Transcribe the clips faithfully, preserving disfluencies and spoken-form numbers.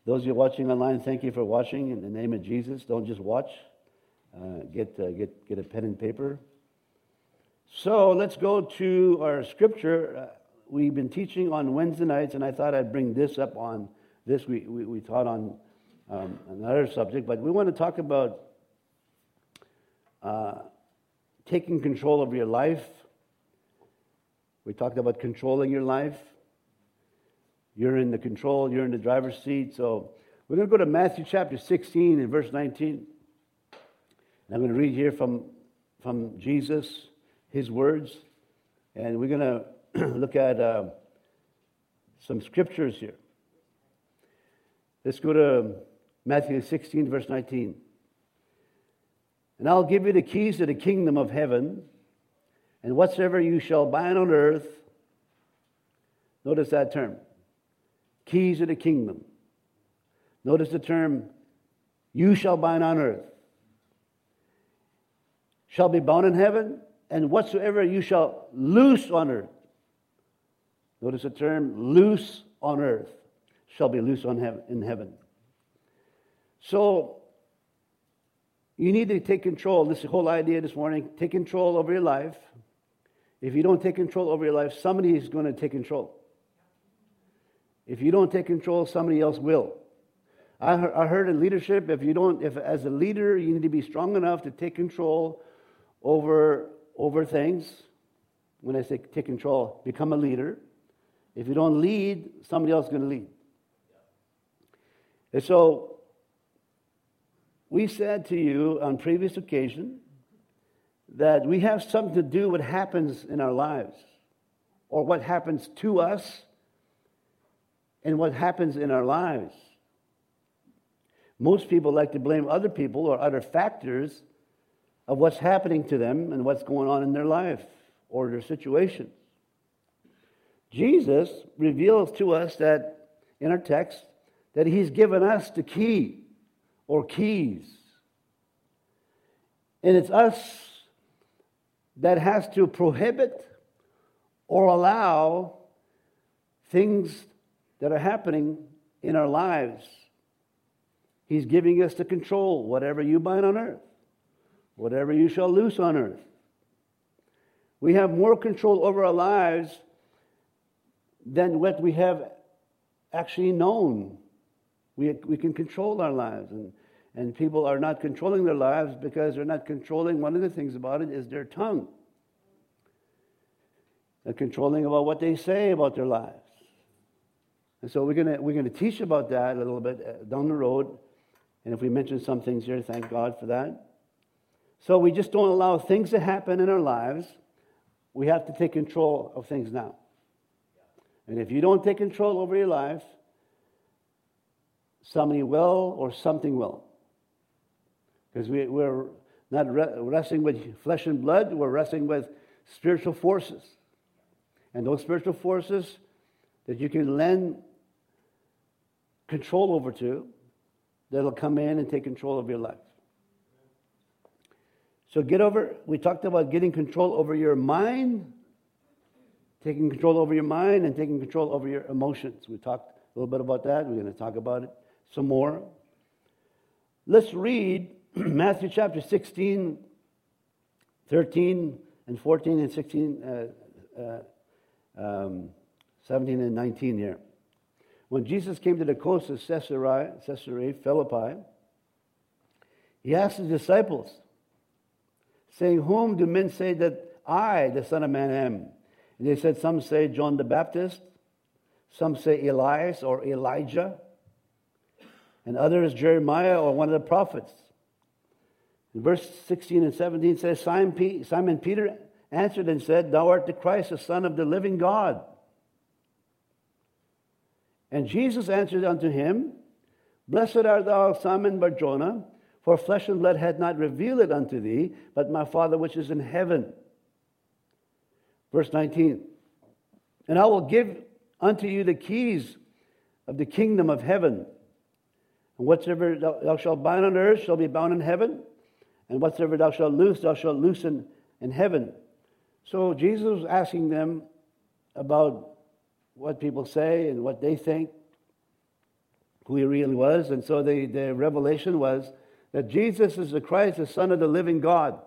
Those of you watching online, thank you for watching in the name of Jesus. Don't just watch. Uh, get, uh, get, get a pen and paper. So let's go to our scripture. Uh, we've been teaching on Wednesday nights, and I thought I'd bring this up on this. We, we, we taught on um, another subject, but we want to talk about uh, taking control of your life. We talked about controlling your life. You're in the control, you're in the driver's seat. So we're going to go to Matthew chapter sixteen and verse nineteen. And I'm going to read here from, from Jesus, his words. And we're going to look at uh, some scriptures here. Let's go to Matthew sixteen, verse nineteen. And I'll give you the keys to the kingdom of heaven, and whatsoever you shall bind on earth, notice that term, keys of the kingdom. Notice the term, you shall bind on earth, shall be bound in heaven, and whatsoever you shall loose on earth. Notice the term, loose on earth, shall be loose on heaven, in heaven. So, you need to take control. This whole idea this morning, take control over your life. If you don't take control over your life, somebody is going to take control. If you don't take control, somebody else will. I heard, I heard in leadership, if you don't, if as a leader, you need to be strong enough to take control over, over things. When I say take control, become a leader. If you don't lead, somebody else is going to lead. And so, we said to you on previous occasion that we have something to do with what happens in our lives, or what happens to us and what happens in our lives. Most people like to blame other people or other factors of what's happening to them and what's going on in their life or their situation. Jesus reveals to us that in our text that he's given us the key or keys. And it's us that has to prohibit or allow things that are happening in our lives. He's giving us the control. Whatever you bind on earth, whatever you shall loose on earth. We have more control over our lives than what we have actually known. We, we can control our lives, and, and people are not controlling their lives because they're not controlling. One of the things about it is their tongue. They're controlling about what they say about their lives. And so we're going we're gonna teach about that a little bit down the road. And if we mention some things here, thank God for that. So we just don't allow things to happen in our lives. We have to take control of things now. And if you don't take control over your life, somebody will or something will. Because we, we're not re- wrestling with flesh and blood, we're wrestling with spiritual forces. And those spiritual forces that you can lend control over to, that'll come in and take control of your life. So get over, we talked about getting control over your mind, taking control over your mind, and taking control over your emotions. We talked a little bit about that. We're going to talk about it some more. Let's read Matthew chapter sixteen, thirteen, and fourteen, and sixteen, uh, uh, um, seventeen, and nineteen here. When Jesus came to the coast of Caesarea, Caesarea Philippi, he asked his disciples, saying, "Whom do men say that I, the Son of Man, am?" And they said, "Some say John the Baptist, some say Elias or Elijah, and others Jeremiah or one of the prophets." In verse sixteen and seventeen says, Simon Peter answered and said, "Thou art the Christ, the Son of the living God." And Jesus answered unto him, "Blessed art thou, Simon Bar-Jonah, for flesh and blood hath not revealed it unto thee, but my Father which is in heaven." Verse nineteen, "And I will give unto you the keys of the kingdom of heaven. And whatsoever thou, thou shalt bind on earth shall be bound in heaven, and whatsoever thou shalt loose, thou shalt loosen in heaven." So Jesus was asking them about what people say and what they think. who he really was. And so the, the revelation was that Jesus is the Christ, the Son of the living God.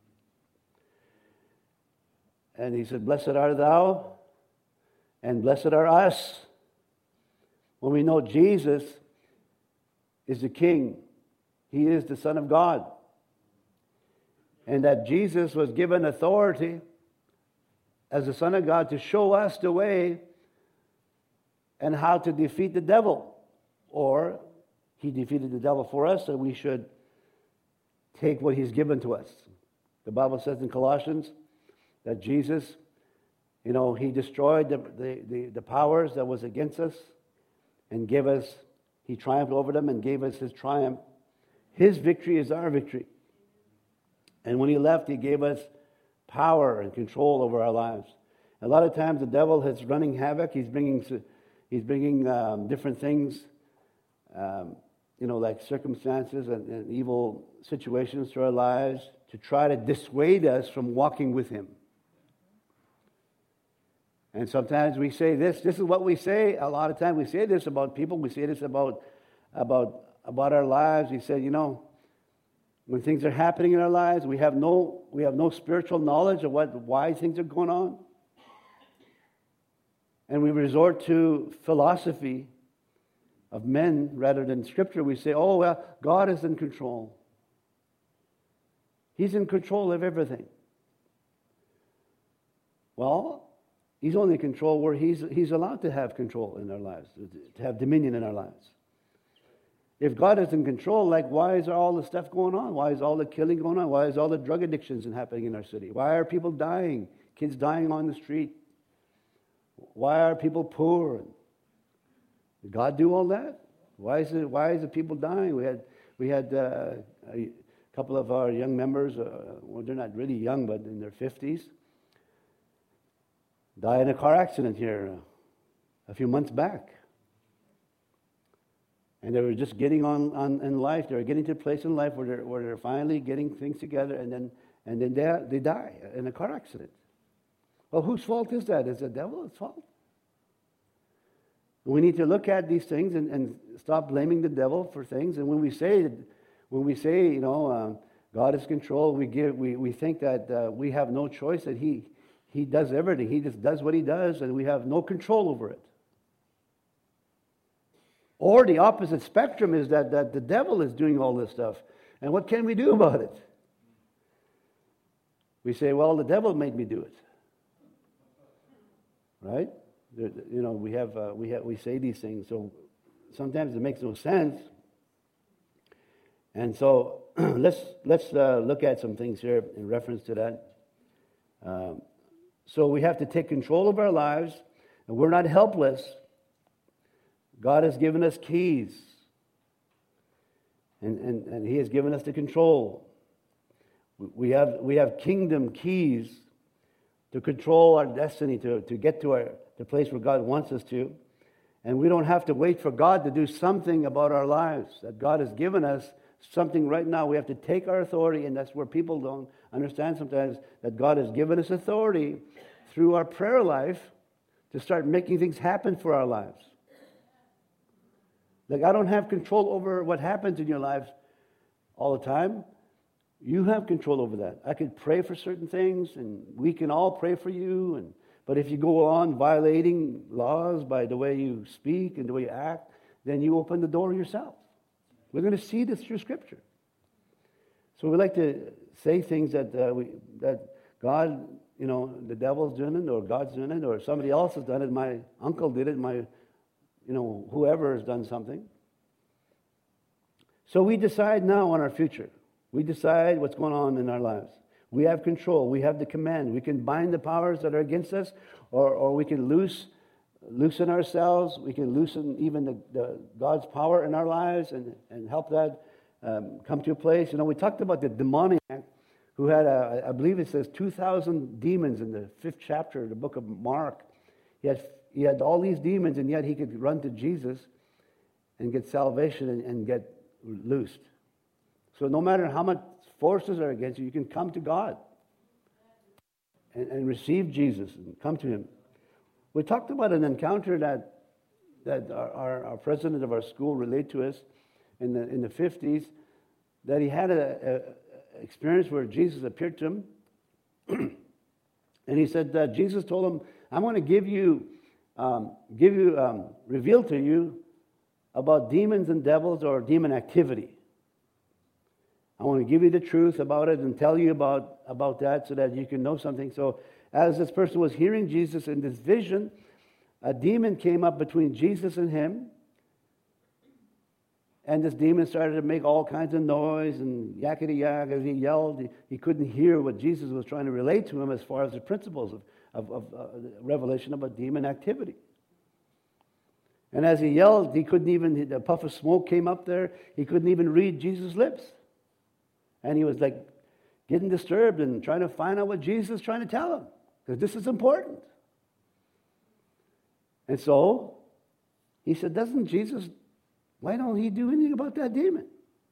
And he said, blessed art thou, and blessed are us. When we know Jesus is the King, he is the Son of God. And that Jesus was given authority as the Son of God to show us the way and how to defeat the devil. Or he defeated the devil for us, and we should take what he's given to us. The Bible says in Colossians that Jesus, you know, he destroyed the, the, the, the powers that was against us and gave us, he triumphed over them and gave us his triumph. His victory is our victory. And when he left, he gave us power and control over our lives. A lot of times the devil is running havoc. He's bringing, he's bringing um, different things, um, you know, like circumstances and, and evil situations to our lives to try to dissuade us from walking with him. And sometimes we say this, this is what we say. A lot of times we say this about people. We say this about, about, about our lives. We say, you know, when things are happening in our lives, we have no, we have no spiritual knowledge of what, why things are going on. And we resort to philosophy of men rather than Scripture. We say, oh, well, God is in control. He's in control of everything. Well, he's only in control where he's, he's allowed to have control in our lives, to have dominion in our lives. If God is in control, like, why is all the stuff going on? Why is all the killing going on? Why is all the drug addictions happening in our city? Why are people dying? Kids dying on the street? Why are people poor? Did God do all that? Why is it? Why is the people dying? We had we had uh, a couple of our young members. Uh, well, they're not really young, but in their fifties, died in a car accident here uh, a few months back. And they were just getting on, on in life. They were getting to a place in life where they're, where they're finally getting things together, and then and then they, they die in a car accident. Well, whose fault is that? Is it the devil's fault? We need to look at these things and, and stop blaming the devil for things. And when we say, when we say, you know, uh, God is control, we give, we, we think that uh, we have no choice, that he he does everything. He just does what he does, and we have no control over it. Or the opposite spectrum is that, that the devil is doing all this stuff. And what can we do about it? We say, well, the devil made me do it. Right? You know, we have, uh, we have, we say these things, so sometimes it makes no sense. And so let's let's uh, look at some things here in reference to that. Um, so we have to take control of our lives, and we're not helpless. God has given us keys, and, and, and he has given us the control. We have, we have kingdom keys to control our destiny, to, to get to our, the place where God wants us to. And we don't have to wait for God to do something about our lives. That God has given us something right now. We have to take our authority, and that's where people don't understand sometimes, that God has given us authority through our prayer life to start making things happen for our lives. Like, I don't have control over what happens in your life all the time. You have control over that. I could pray for certain things, and we can all pray for you. And but if you go on violating laws by the way you speak and the way you act, then you open the door yourself. We're going to see this through Scripture. So we like to say things that uh, we that God, you know, the devil's doing it, or God's doing it, or somebody else has done it. My uncle did it. My You know, whoever has done something. So we decide now on our future. We decide what's going on in our lives. We have control. We have the command. We can bind the powers that are against us, or, or we can loose, loosen ourselves. We can loosen even the, the God's power in our lives and, and help that um, come to a place. You know, we talked about the demoniac who had, a, I believe it says, two thousand demons in the fifth chapter of the book of Mark. He had He had all these demons, and yet he could run to Jesus and get salvation and, and get loosed. So no matter how much forces are against you, you can come to God and, and receive Jesus and come to him. We talked about an encounter that that our, our, our president of our school relayed to us in the in the fifties, that he had a, a experience where Jesus appeared to him, and he said that Jesus told him, "I'm going to give you, um, give you, um, reveal to you about demons and devils or demon activity. I want to give you the truth about it and tell you about, about that so that you can know something." So as this person was hearing Jesus in this vision, a demon came up between Jesus and him. And this demon started to make all kinds of noise and yakety yak as he yelled. He, he couldn't hear what Jesus was trying to relate to him as far as the principles of, of, of uh, revelation about demon activity. And as he yelled, he couldn't even, a puff of smoke came up there. He couldn't even read Jesus' lips. And he was like getting disturbed and trying to find out what Jesus was trying to tell him, because this is important. And so he said, doesn't Jesus, why don't he do anything about that demon?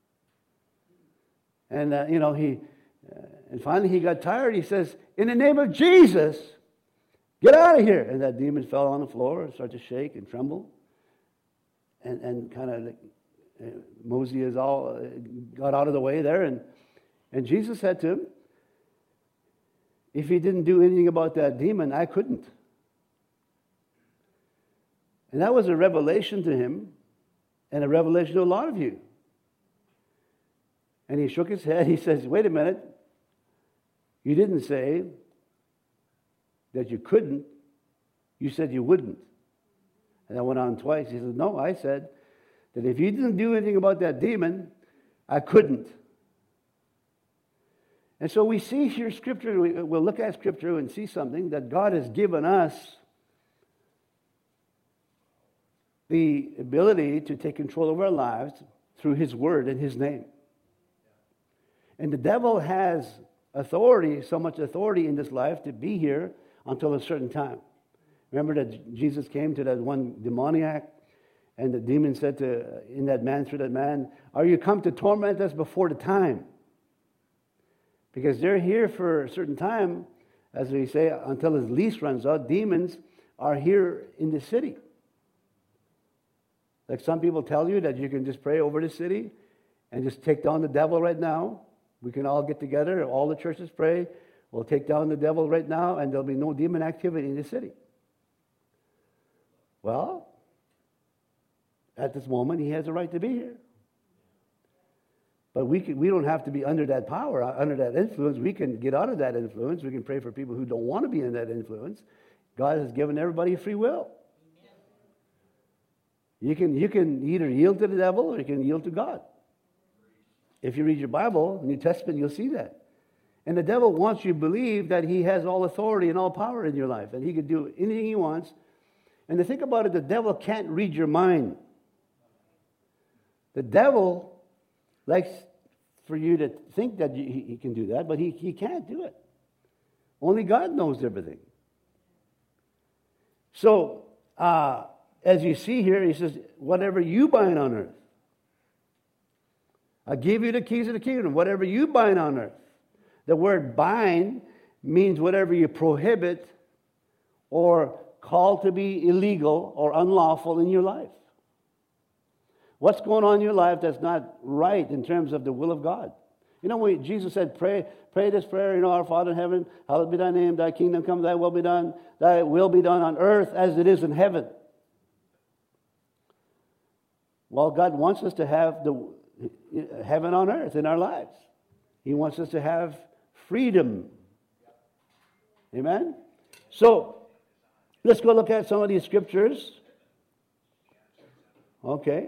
And, uh, you know, he, uh, and finally he got tired. He says, in the name of Jesus, get out of here. And that demon fell on the floor and started to shake and tremble. And, and kind of like, uh, Mosey is all, uh, got out of the way there. And, and Jesus said to him, if he didn't do anything about that demon, I couldn't. And that was a revelation to him, and a revelation to a lot of you. And he shook his head. He says, wait a minute. You didn't say that you couldn't. You said you wouldn't. And I went on twice. He said, no, I said that if you didn't do anything about that demon, I couldn't. And so we see here Scripture, we'll look at Scripture and see something that God has given us the ability to take control of our lives through His Word and His name. And the devil has authority, so much authority in this life to be here until a certain time. Remember that Jesus came to that one demoniac, and the demon said to in that man, through that man, are you come to torment us before the time? Because they're here for a certain time, as we say, until his lease runs out. Demons are here in the city. Like some people tell you that you can just pray over the city and just take down the devil right now. We can all get together, all the churches pray, we'll take down the devil right now, and there'll be no demon activity in the city. Well, at this moment, he has a right to be here. But we can, we don't have to be under that power, under that influence. We can get out of that influence. We can pray for people who don't want to be in that influence. God has given everybody free will. You can, you can either yield to the devil or you can yield to God. If you read your Bible, New Testament, you'll see that. And the devil wants you to believe that he has all authority and all power in your life, and he can do anything he wants. And to think about it, the devil can't read your mind. The devil likes for you to think that he, he can do that, but he, he can't do it. Only God knows everything. So, uh, as you see here, he says, whatever you bind on earth, I give you the keys of the kingdom. Whatever you bind on earth. The word bind means whatever you prohibit or call to be illegal or unlawful in your life. What's going on in your life that's not right in terms of the will of God? You know, when Jesus said, pray, pray this prayer, you know, our Father in heaven, hallowed be thy name, thy kingdom come, thy will be done, thy will be done on earth as it is in heaven. Well, God wants us to have the heaven on earth in our lives. He wants us to have freedom. Amen? So, let's go look at some of these scriptures. Okay.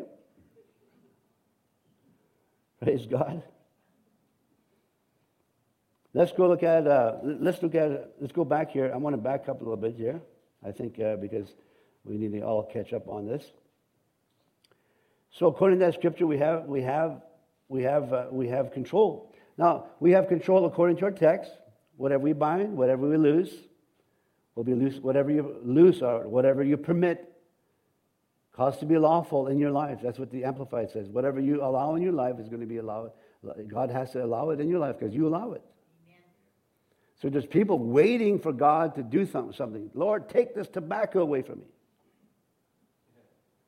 Praise God. Let's go look at, uh, let's look at, let's go back here. I want to back up a little bit here, I think, uh, because we need to all catch up on this. So according to that scripture, we have, we have, we have, uh, we have control. Now, we have control according to our text. Whatever we bind, whatever we loose, will be loose. Whatever you loose or whatever you permit, cause to be lawful in your life. That's what the Amplified says. Whatever you allow in your life is going to be allowed. God has to allow it in your life because you allow it. Amen. So there's people waiting for God to do something. Lord, take this tobacco away from me.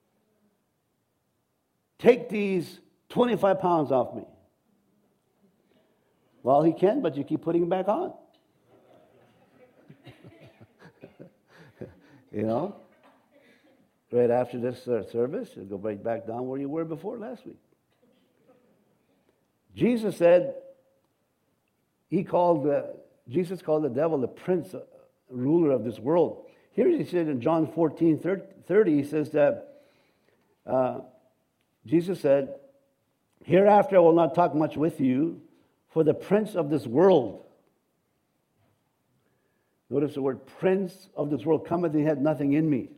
take these twenty-five pounds off me. Well, he can, but you keep putting them back on. You know? Right after this uh, service, you'll go right back down where you were before last week. Jesus said, he called, uh, Jesus called the devil the prince, uh, ruler of this world. Here he said in John fourteen thirty, he says that, uh, Jesus said, hereafter I will not talk much with you, for the prince of this world. Notice the word prince of this world cometh, he had nothing in me.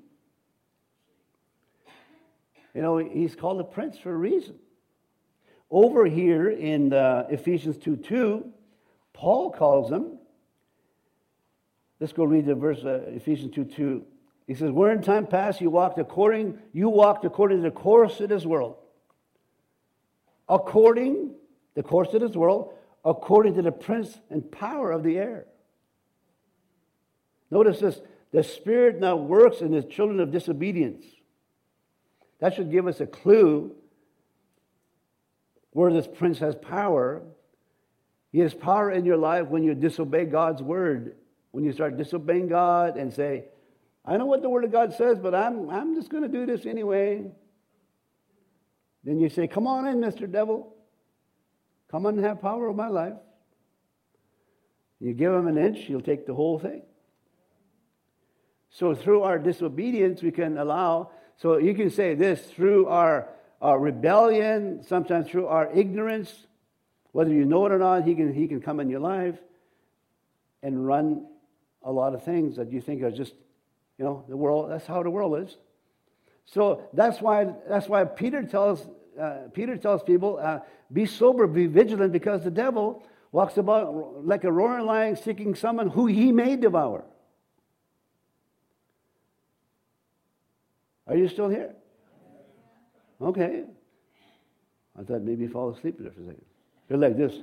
You know, he's called a prince for a reason. Over here in uh, Ephesians two two, Paul calls him, let's go read the verse, uh, Ephesians two two. He says, where in time past you walked according, you walked according to the course of this world. According, the course of this world, according to the prince and power of the air. Notice this, the Spirit now works in the children of disobedience. That should give us a clue where this prince has power. He has power in your life when you disobey God's word. When you start disobeying God and say, I know what the word of God says, but I'm, I'm just going to do this anyway. Then you say, come on in, Mister Devil. Come on and have power over my life. You give him an inch, he'll take the whole thing. So through our disobedience, we can allow, so you can say this, through our, our rebellion, sometimes through our ignorance, whether you know it or not, he can, he can come in your life and run a lot of things that you think are just, you know, the world, that's how the world is. So that's why that's why Peter tells uh, Peter tells people, uh, be sober, be vigilant, because the devil walks about like a roaring lion, seeking someone who he may devour. Are you still here? Okay. I thought maybe you fall asleep there for a second. You're like this.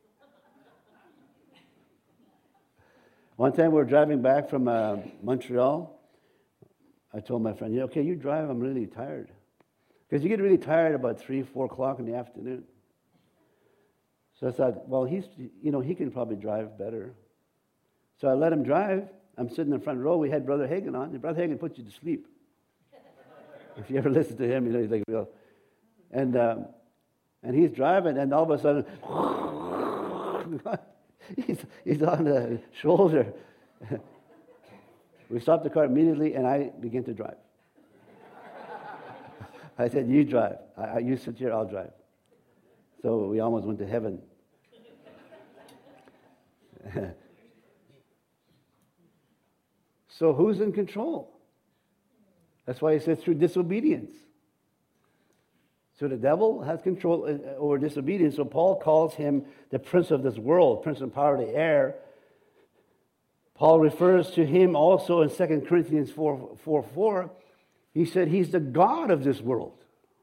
One time we were driving back from uh, Montreal. I told my friend, yeah, okay, you drive, I'm really tired. Because you get really tired about three, four o'clock in the afternoon. So I thought, well, he's, you know, he can probably drive better. So I let him drive. I'm sitting in the front row. We had Brother Hagin on. And Brother Hagin puts you to sleep. If you ever listen to him, you know, he's like, well. And, um, and he's driving, and all of a sudden, he's, he's on the shoulder. We stopped the car immediately, and I began to drive. I said, you drive. I, you sit here, I'll drive. So we almost went to heaven. So who's in control? That's why he says through disobedience. So the devil has control over disobedience. So Paul calls him the prince of this world, prince and power of the air. Paul refers to him also in Second Corinthians four four four. He said he's the God of this world.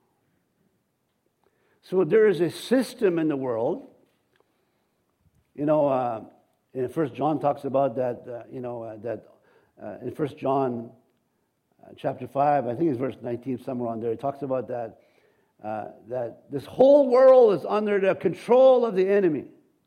So there is a system in the world. You know, uh, in First John talks about that. Uh, you know uh, that uh, in First John uh, chapter five, I think it's verse nineteen, somewhere on there. It talks about that uh, that this whole world is under the control of the enemy.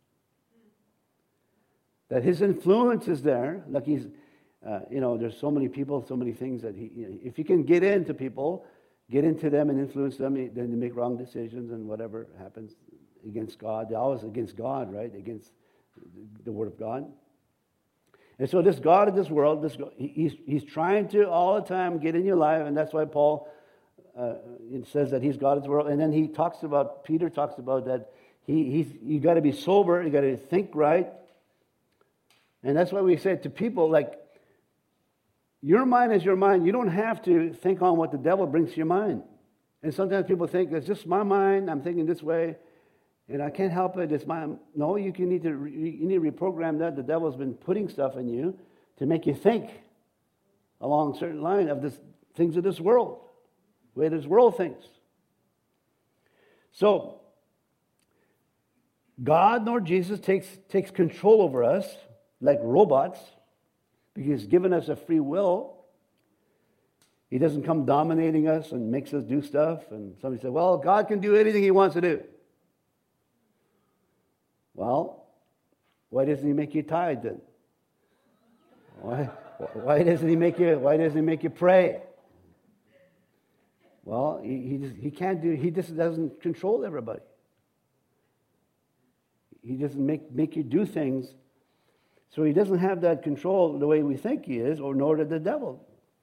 That his influence is there. Like he's, uh, you know, there's so many people, so many things that he, you know, if he can get into people, get into them and influence them, then they make wrong decisions and whatever happens against God. They're always against God, right? Against the Word of God. And so this God of this world, this he's, he's trying to all the time get in your life, and that's why Paul uh, says that he's God of the world. And then he talks about, Peter talks about that he, he's, you got to be sober, you got to think right. And that's why we say to people, like, your mind is your mind. You don't have to think on what the devil brings to your mind. And sometimes people think, it's just my mind, I'm thinking this way, and I can't help it, it's my... No, you can need to, you need to reprogram that. The devil's been putting stuff in you to make you think along a certain line of this things of this world, the way this world thinks. So, God nor Jesus takes, takes control over us, like robots, because he's given us a free will. He doesn't come dominating us and makes us do stuff. And somebody said, well, God can do anything he wants to do. Well, why doesn't he make you tithe then? Why, why doesn't he make you, why doesn't he make you pray? Well, he, he, just, he can't do, he just doesn't control everybody. He doesn't make, make you do things. So he doesn't have that control the way we think he is, or nor did the devil.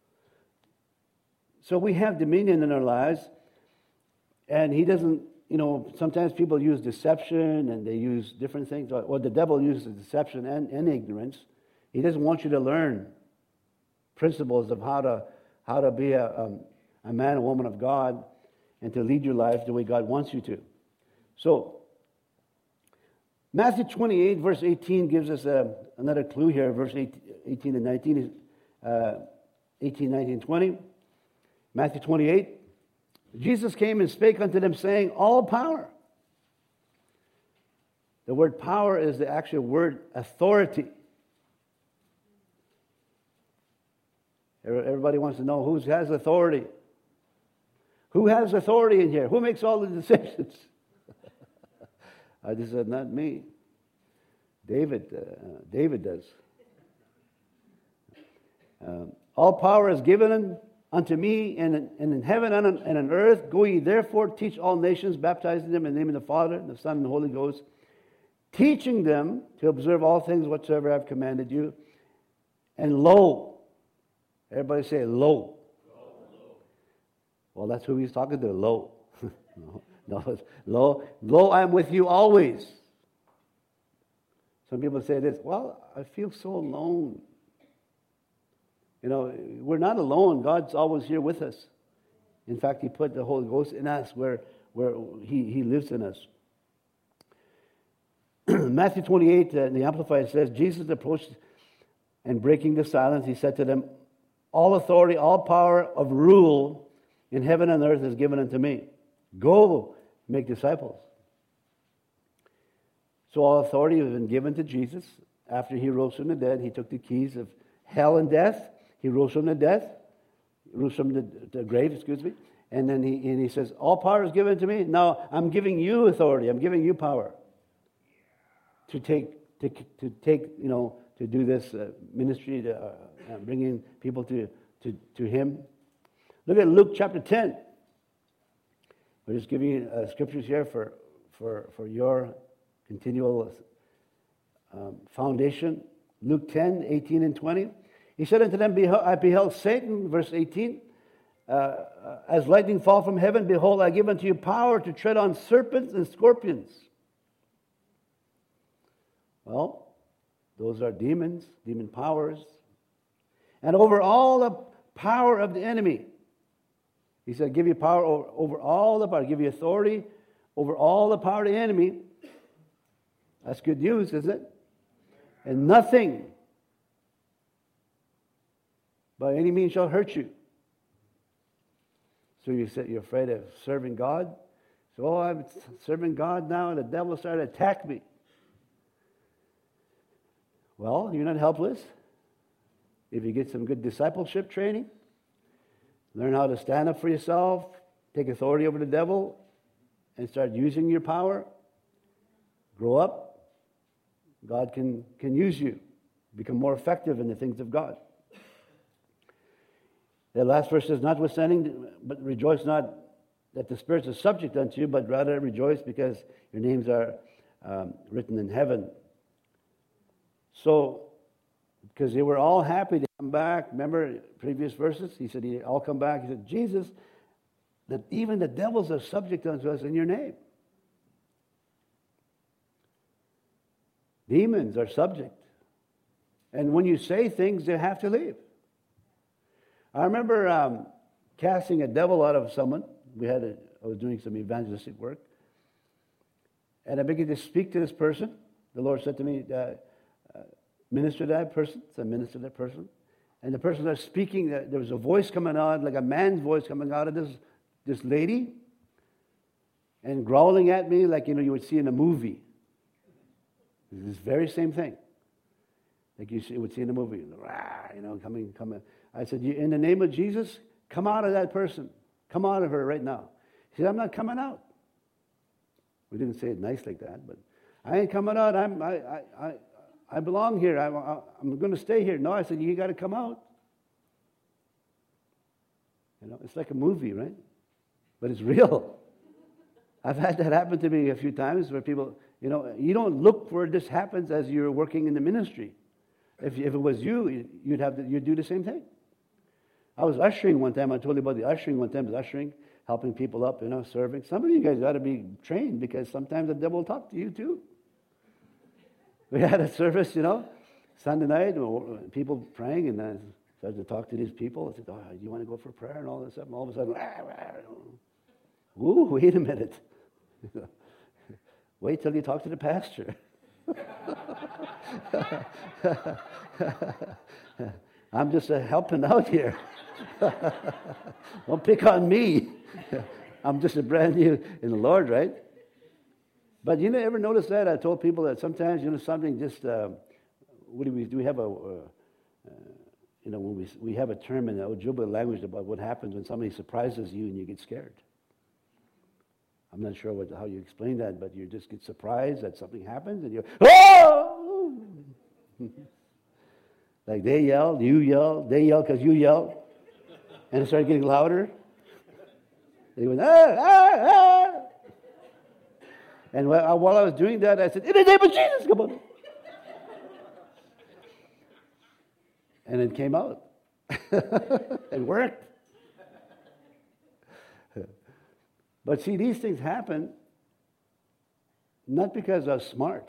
So we have dominion in our lives, and he doesn't, you know, sometimes people use deception and they use different things. Or the devil uses deception and, and ignorance. He doesn't want you to learn principles of how to how to be a, a, a man or woman of God and to lead your life the way God wants you to. So, Matthew twenty-eight, verse eighteen gives us a, another clue here. Verse eighteen and nineteen, uh, eighteen, nineteen, twenty. Matthew twenty-eight, Jesus came and spake unto them, saying, all power. The word power is the actual word authority. Everybody wants to know who has authority. Who has authority in here? Who makes all the decisions? I just said, not me. David, uh, David does. Um, all power is given unto me, and in, and in heaven and on, and on earth. Go ye therefore, teach all nations, baptizing them in the name of the Father, and the Son, and the Holy Ghost, teaching them to observe all things whatsoever I have commanded you. And lo, everybody say lo. Lo, lo. Well, that's who he's talking to, lo. no, no, lo, lo, I am with you always. Some people say this, well, I feel so alone. You know, we're not alone. God's always here with us. In fact, he put the Holy Ghost in us where, where he, he lives in us. Matthew twenty-eight, uh, in the Amplified says, Jesus approached and breaking the silence, he said to them, all authority, all power of rule in heaven and earth is given unto me. Go make disciples. So all authority has been given to Jesus. After he rose from the dead, he took the keys of hell and death. He rose from the death, rose from the, the grave, excuse me. And then he, and he says, all power is given to me. Now I'm giving you authority. I'm giving you power to take, to, to take, you know, to do this uh, ministry, to uh, uh, bringing people to, to, to him. Look at Luke chapter ten. We're just giving you uh, scriptures here for, for, for your continual um, foundation. Luke ten, eighteen and twenty. He said unto them, I beheld Satan, verse eighteen, uh, as lightning fall from heaven. Behold, I give unto you power to tread on serpents and scorpions. Well, those are demons, demon powers. And over all the power of the enemy. He said, give you power over, over all the power. Give you authority over all the power of the enemy. That's good news, isn't it? And nothing by any means shall hurt you. So you said you're afraid of serving God. So, oh, I'm serving God now, and the devil started to attack me. Well, you're not helpless. If you get some good discipleship training, learn how to stand up for yourself, take authority over the devil, and start using your power, grow up, God can, can use you, become more effective in the things of God. The last verse says, notwithstanding, but rejoice not that the spirits are subject unto you, but rather rejoice because your names are um, written in heaven. So, because they were all happy to come back. Remember previous verses? He said, all come back. He said, Jesus, that even the devils are subject unto us in your name. Demons are subject. And when you say things, they have to leave. I remember um, casting a devil out of someone. We had a, I was doing some evangelistic work. And I began to speak to this person. The Lord said to me, uh, uh, minister to that person. So I ministered to that person. And the person was speaking, uh, there was a voice coming out, like a man's voice coming out of this, this lady. And growling at me like, you know, you would see in a movie. This very same thing. Like you see, would see in a movie. Rah, you know, coming, coming. I said, in the name of Jesus, Come out of that person. Come out of her right now. He said, I'm not coming out. We didn't say it nice like that, but I ain't coming out. I'm, I, I, I, I belong here. I, I, I'm going to stay here. No, I said, you got to come out. You know, it's like a movie, right? But it's real. I've had that happen to me a few times where people, you know, you don't look where this happens as you're working in the ministry. If, if it was you, you'd have to, you'd do the same thing. I was ushering one time. I told you about the ushering one time. I was ushering, helping people up, you know, serving. Some of you guys ought to be trained because sometimes the devil will talk to you too. We had a service, you know, Sunday night, people praying, and I started to talk to these people. I said, oh, you want to go for prayer and all this stuff? And all of a sudden, ah, ah, ooh, wait a minute. Wait till you talk to the pastor. I'm just uh, helping out here. Don't pick on me. I'm just a brand new in the Lord, right? But you know, ever notice that? I told people that sometimes, you know, something just, uh, what do we do? We have a, uh, uh, you know, when we we have a term in the Ojibwe language about what happens when somebody surprises you and you get scared. I'm not sure what, how you explain that, but you just get surprised that something happens and you, oh! Like they yell, you yell, they yell because you yell, and it started getting louder. They went, ah, ah, ah. And while I was doing that, I said, in the name of Jesus, come on. And it came out. It worked. But see, these things happen not because I was smart.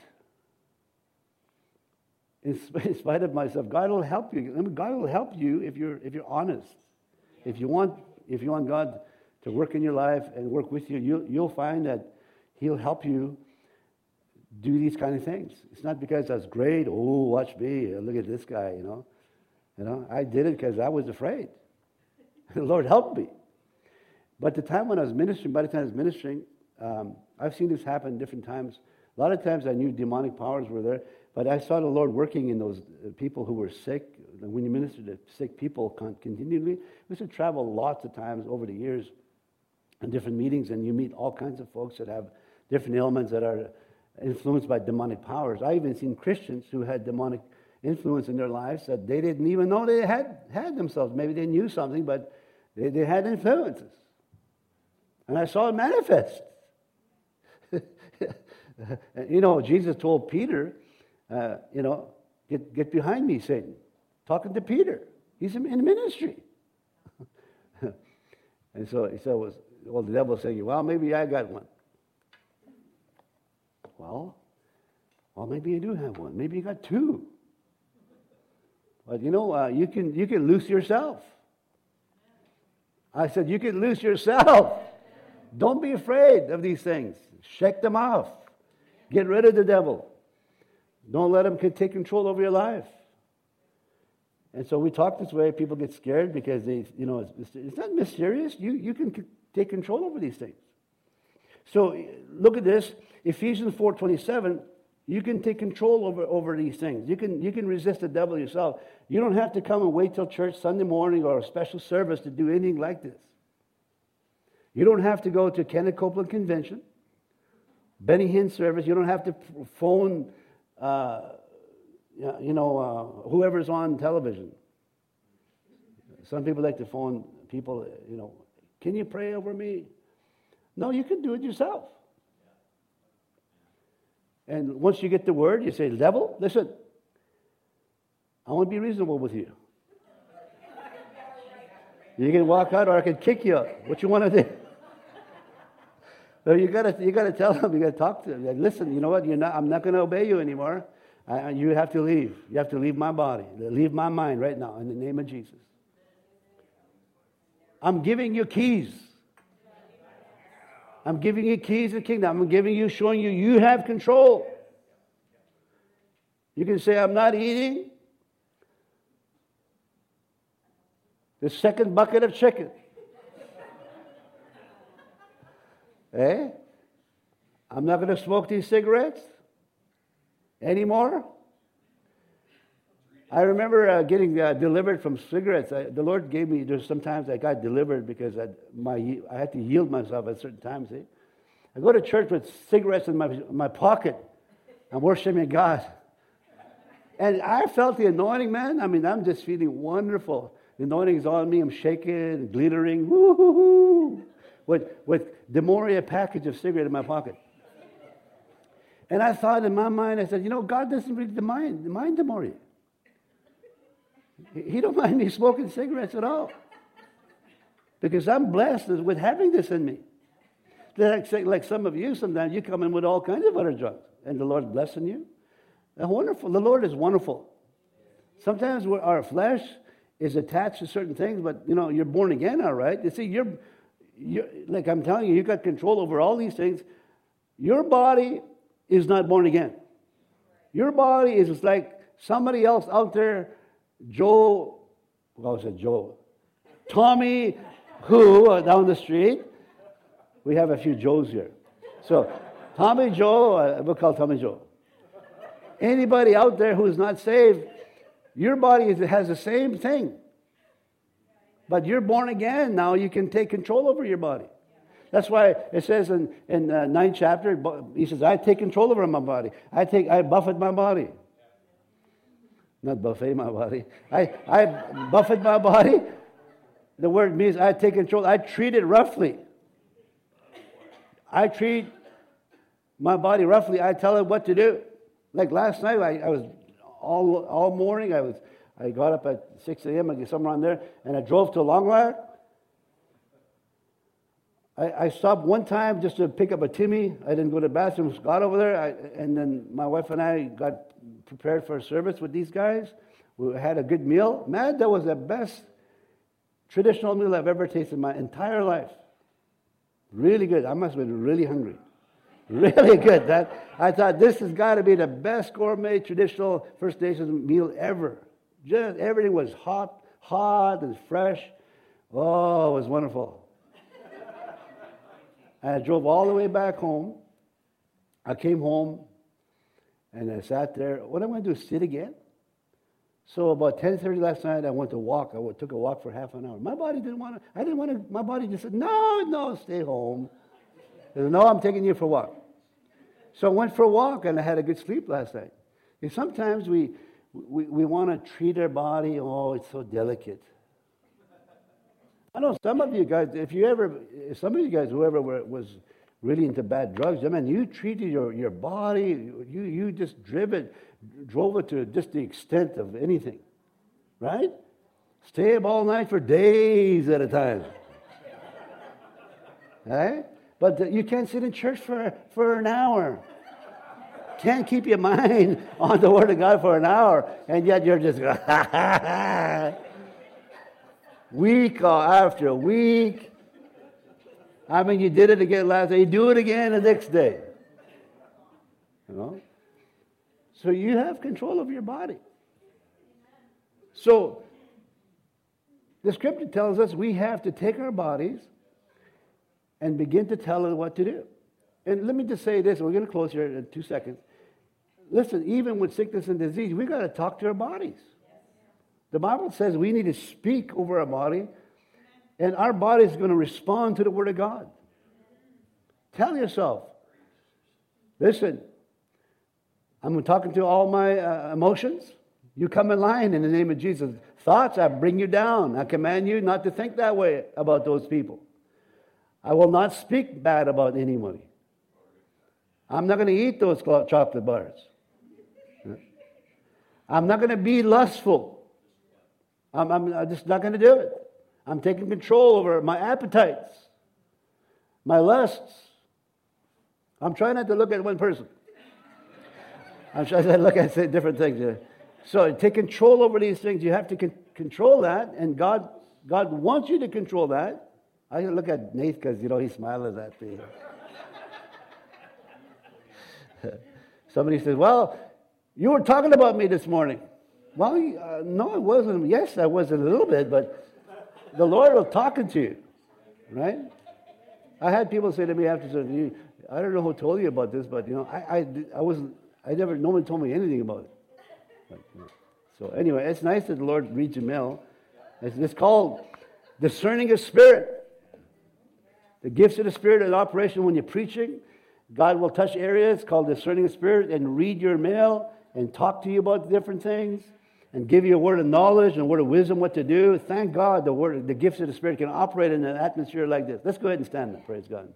In spite of myself, God will help you. God will help you if you're if you're honest. If you want if you want God to work in your life and work with you, you'll you'll find that He'll help you do these kind of things. It's not because I was great. Oh, watch me! Look at this guy. You know, you know. I did it because I was afraid. The Lord helped me. But the time when I was ministering, by the time I was ministering, um, I've seen this happen different times. A lot of times I knew demonic powers were there, but I saw the Lord working in those people who were sick. When you minister to sick people continually, we used to travel lots of times over the years in different meetings, and you meet all kinds of folks that have different ailments that are influenced by demonic powers. I even seen Christians who had demonic influence in their lives that they didn't even know they had had themselves. Maybe they knew something, but they, they had influences. And I saw it manifest. You know, Jesus told Peter, uh, you know, get, get behind me, Satan. Talking to Peter. He's in ministry. And so he said, well, the devil saying, well, maybe I got one. Well, well, maybe you do have one. Maybe you got two. But you know, uh, you can you can loose yourself. I said, you can loose yourself. Don't be afraid of these things. Shake them off. Get rid of the devil. Don't let him take control over your life. And so we talk this way. People get scared because they, you know, it's, it's not mysterious. You you can c- take control over these things. So look at this. Ephesians four twenty-seven. You can take control over, over these things. You can you can resist the devil yourself. You don't have to come and wait till church Sunday morning or a special service to do anything like this. You don't have to go to Kenneth Copeland Convention, Benny Hinn service. You don't have to phone, uh, you know, uh, whoever's on television. Some people like to phone people, you know, can you pray over me? No, you can do it yourself. And once you get the word, you say, devil, listen, I want to be reasonable with you. You can walk out or I can kick you out. What you want to do? So you gotta you gotta tell them, you gotta talk to them. Like, listen, you know what? You're not. I'm not going to obey you anymore. I, you have to leave. You have to leave my body. Leave my mind right now in the name of Jesus. I'm giving you keys. I'm giving you keys to the kingdom. I'm giving you, showing you, you have control. You can say, I'm not eating the second bucket of chicken. Eh? I'm not going to smoke these cigarettes anymore. I remember uh, getting uh, delivered from cigarettes. I, the Lord gave me, there's sometimes I got delivered because I, my, I had to yield myself at certain times. See? I go to church with cigarettes in my, my pocket. I'm worshiping God. And I felt the anointing, man. I mean, I'm just feeling wonderful. The anointing is on me. I'm shaking, glittering, woo-hoo-hoo, with, with the Moria package of cigarette in my pocket. And I thought in my mind, I said, you know, God doesn't really mind, mind the Moria. He don't mind me smoking cigarettes at all. Because I'm blessed with having this in me. Like, like some of you, sometimes you come in with all kinds of other drugs, and the Lord's blessing you. That's wonderful. The Lord is wonderful. Sometimes we're, our flesh is attached to certain things, but you know you're born again, all right. You see, you're, you're like I'm telling you, you got control over all these things. Your body is not born again. Your body is just like somebody else out there. Joe, what was it, Joe? Tommy, who uh, down the street. We have a few Joes here. So, Tommy Joe, uh, we'll call Tommy Joe. Anybody out there who is not saved, your body is, has the same thing. But you're born again. Now you can take control over your body. That's why it says in, in uh, ninth chapter, he says, I take control over my body. I take, I buffet my body. Not buffet my body. I, I buffet my body. The word means I take control. I treat it roughly. I treat my body roughly. I tell it what to do. Like last night, I, I was all all morning. I was I got up at six a.m. I get somewhere around there, and I drove to Longmire. I, I stopped one time just to pick up a Timmy. I didn't go to the bathroom. Got over there, I, and then my wife and I got prepared for a service with these guys. We had a good meal. Man, that was the best traditional meal I've ever tasted in my entire life. Really good. I must have been really hungry. Really good. That I thought this has got to be the best gourmet traditional First Nations meal ever. Just everything was hot, hot and fresh. Oh, it was wonderful. And I drove all the way back home. I came home and I sat there. What am I going to do? Sit again? So about ten thirty last night, I went to walk. I took a walk for half an hour. My body didn't want to. I didn't want to. My body just said, "No, no, stay home." I said, "No, I'm taking you for a walk." So I went for a walk, and I had a good sleep last night. And sometimes we we, we want to treat our body. Oh, it's so delicate. I know some of you guys. If you ever, some of you guys, whoever were, was really into bad drugs, I mean, you treated your your body. You you just drove it. Drove it to just the extent of anything, right? Stay up all night for days at a time, right? But you can't sit in church for, for an hour. Can't keep your mind on the Word of God for an hour, and yet you're just week after week. I mean, you did it again last day. You do it again the next day. You know? So you have control of your body. So the scripture tells us we have to take our bodies and begin to tell it what to do. And let me just say this, we're going to close here in two seconds. Listen, even with sickness and disease, we've got to talk to our bodies. The Bible says we need to speak over our body, and our body is going to respond to the Word of God. Tell yourself, listen, I'm talking to all my uh, emotions. You come in line in the name of Jesus. Thoughts, I bring you down. I command you not to think that way about those people. I will not speak bad about anybody. I'm not going to eat those chocolate bars. I'm not going to be lustful. I'm, I'm, I'm just not going to do it. I'm taking control over my appetites, my lusts. I'm trying not to look at one person. I'm trying to look at different things. So take control over these things. You have to con- control that, and God, God wants you to control that. I look at Nate because you know he smiles at me. Somebody says, "Well, you were talking about me this morning." Well, uh, no, it wasn't. Yes, I was a little bit, but the Lord was talking to you, right? I had people say to me after, "I don't know who told you about this, but you know, I, I, I wasn't." I never, no one told me anything about it. But, you know. So anyway, it's nice that the Lord reads your mail. It's, it's called discerning of spirit. The gifts of the Spirit in operation when you're preaching. God will touch areas called discerning of spirit and read your mail and talk to you about different things and give you a word of knowledge and a word of wisdom what to do. Thank God the word, the gifts of the Spirit can operate in an atmosphere like this. Let's go ahead and stand up. Praise God.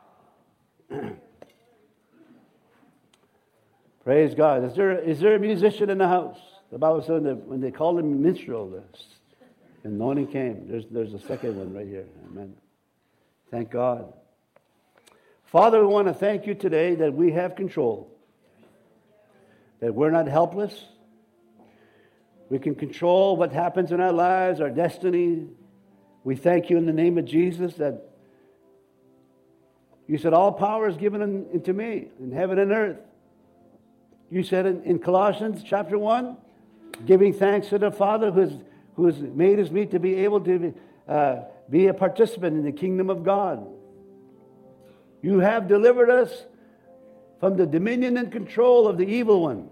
Praise God. Is there, is there a musician in the house? The Bible said that when they called him minstrel, the anointing came. There's, there's a second one right here. Amen. Thank God. Father, we want to thank you today that we have control. That we're not helpless. We can control what happens in our lives, our destiny. We thank you in the name of Jesus that you said all power is given in, into me in heaven and earth. You said in, in Colossians chapter one, giving thanks to the Father who has, who has made us meet to be able to uh, be a participant in the kingdom of God. You have delivered us from the dominion and control of the evil one.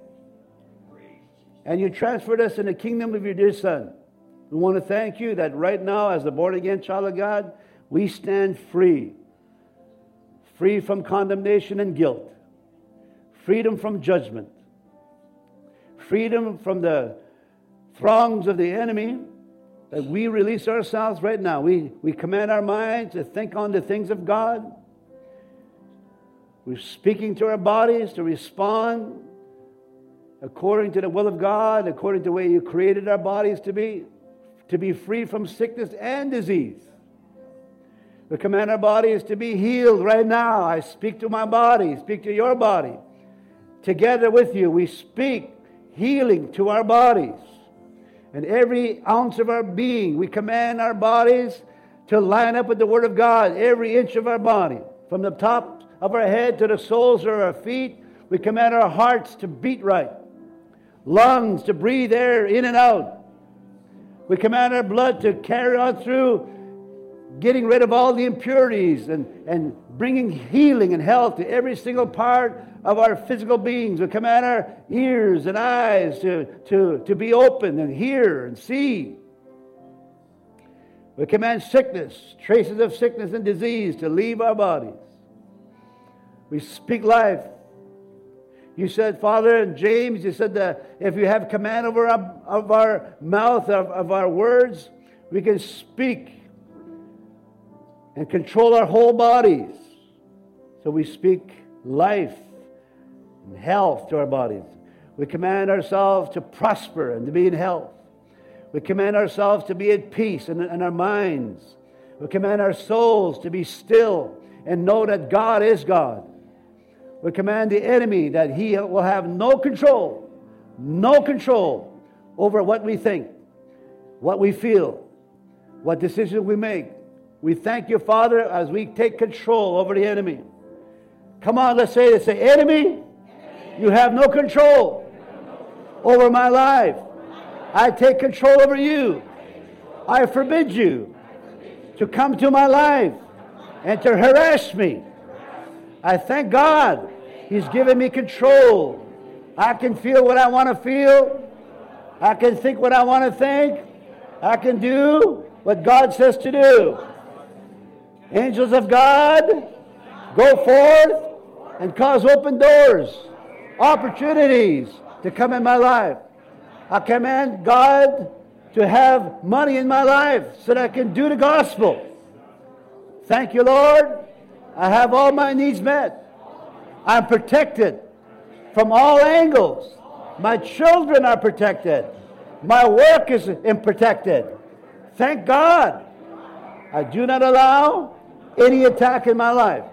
And you transferred us in the kingdom of your dear Son. We want to thank you that right now, as a born-again child of God, we stand free. Free from condemnation and guilt. Freedom from judgment. Freedom from the throngs of the enemy. That we release ourselves right now. We, we command our minds to think on the things of God. We're speaking to our bodies to respond according to the will of God, according to the way you created our bodies to be, to be free from sickness and disease. We command our bodies to be healed right now. I speak to my body, speak to your body. Together with you, we speak healing to our bodies. And every ounce of our being, we command our bodies to line up with the Word of God, every inch of our body, from the top of our head to the soles of our feet. We command our hearts to beat right, lungs to breathe air in and out. We command our blood to carry on through, getting rid of all the impurities and, and bringing healing and health to every single part of our physical beings. We command our ears and eyes to, to, to be open and hear and see. We command sickness, traces of sickness and disease to leave our bodies. We speak life. You said, Father, in James, you said that if you have command over our, of our mouth, of, of our words, we can speak and control our whole bodies. So we speak life and health to our bodies. We command ourselves to prosper and to be in health. We command ourselves to be at peace in, in our minds. We command our souls to be still and know that God is God. We command the enemy that he will have no control, no control over what we think, what we feel, what decisions we make. We thank you, Father, as we take control over the enemy. Come on, let's say this. Say, enemy, you have no control over my life. I take control over you. I forbid you to come to my life and to harass me. I thank God He's given me control. I can feel what I want to feel. I can think what I want to think. I can do what God says to do. Angels of God, go forth and cause open doors, opportunities to come in my life. I command God to have money in my life so that I can do the gospel. Thank you, Lord. I have all my needs met. I'm protected from all angles. My children are protected. My work is protected. Thank God. I do not allow any attack in my life.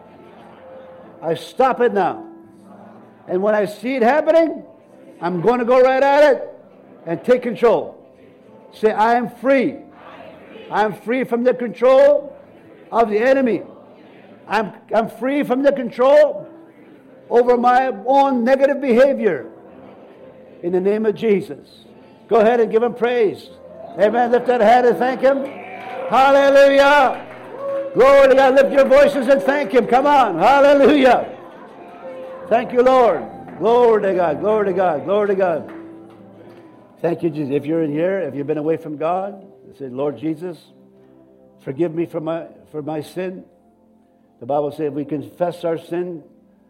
I stop it now. And when I see it happening, I'm going to go right at it and take control. Say, I am free. I'm free from the control of the enemy. I'm, I'm free from the control over my own negative behavior. In the name of Jesus. Go ahead and give Him praise. Amen. Lift that hand and thank Him. Hallelujah. Glory to God. Lift your voices and thank Him. Come on. Hallelujah. Thank you, Lord. Glory to God. Glory to God. Glory to God. Thank you, Jesus. If you're in here, if you've been away from God, say, Lord Jesus, forgive me for my for my sin. The Bible says if we confess our sin,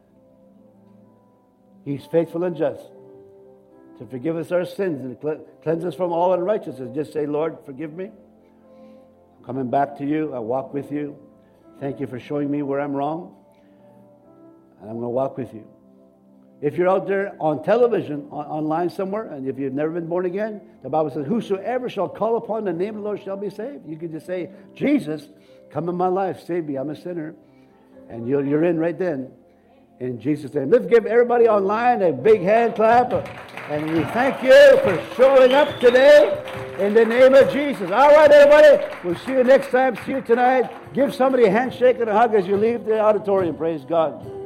He's faithful and just to forgive us our sins and cleanse us from all unrighteousness. Just say, Lord, forgive me. I'm coming back to you. I walk with you. Thank you for showing me where I'm wrong. And I'm going to walk with you. If you're out there on television, on, online somewhere, and if you've never been born again, the Bible says, whosoever shall call upon the name of the Lord shall be saved. You can just say, Jesus, come in my life, save me, I'm a sinner. And you're, you're in right then. In Jesus' name. Let's give everybody online a big hand clap. And we thank you for showing up today in the name of Jesus. All right, everybody. We'll see you next time. See you tonight. Give somebody a handshake and a hug as you leave the auditorium. Praise God.